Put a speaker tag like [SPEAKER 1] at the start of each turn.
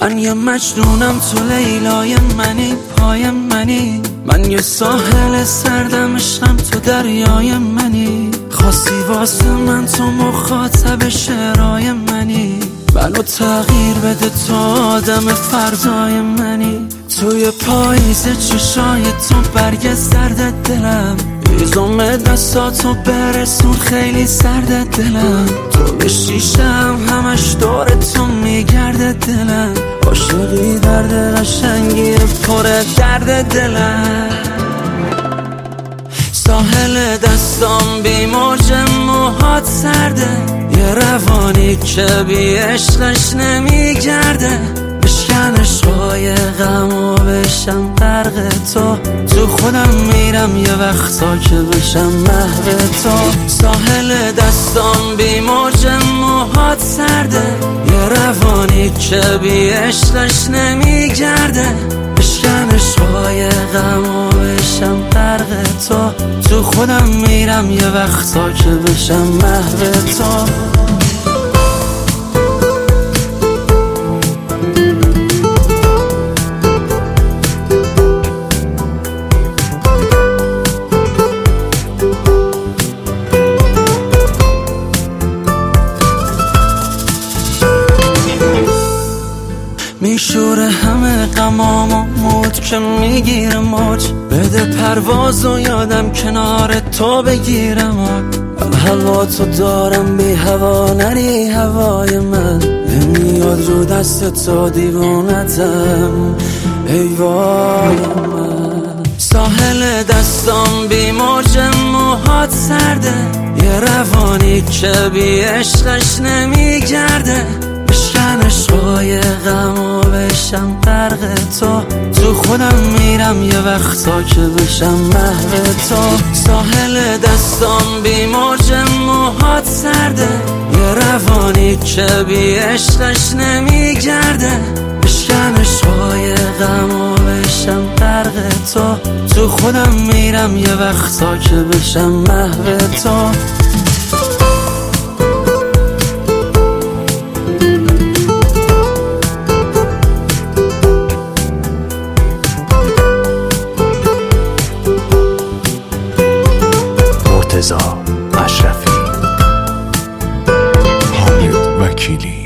[SPEAKER 1] من یه مجنونم تو لیلای منی، پای منی. من یه ساحل سردم، عشقم تو دریای منی. خواستی واسه من تو مخاطب شعرهای منی. منو تغییر بده تو آدم فردای منی. توی پاییز چشای تو برگ زرد دلم، ایزم دستاتو برسون خیلی سرد دلم. تو به شیشم همش دور تو میگرده دلم. عاشقی درد قشنگی پر درد دلم. ساحل دستام بی موج موهات سرده، یه روانی که بی عشقش نمیگرده. بشکن عشقای غم و بشم غرق تو خودم میرم یه وقتا که بشم محو تو. ساحل دستام بی موج موهات سرده، یه روانی که بی عشقش نمیگرده. بشکن عشقای غم و بشم غرق تو خودم میرم یه وقتا که بشم محو تو. میشوره همه غمام و مود که میگیره موج. بده پرواز و یادم کنار تو بگیرم. من هوا تو دارم بی هوا نری هوای من. نمیاد رو دست تو دیوانتم ای وای من. ساحل دستام بی موج موهات سرده، یه روانی که بی عشقش نمیگرده. بشکن عشقای غم و بشم غرق تو خودم میرم یه وقتا که بشم محو تو. ساحل دستام بی موج موهات سرده، یه روانی که بی عشقش نمیگرده. بشکن عشقای غم و بشم غرق تو خودم میرم یه وقتا که بشم محو تو.
[SPEAKER 2] مرتضی اشرفی، حامد وکیلی.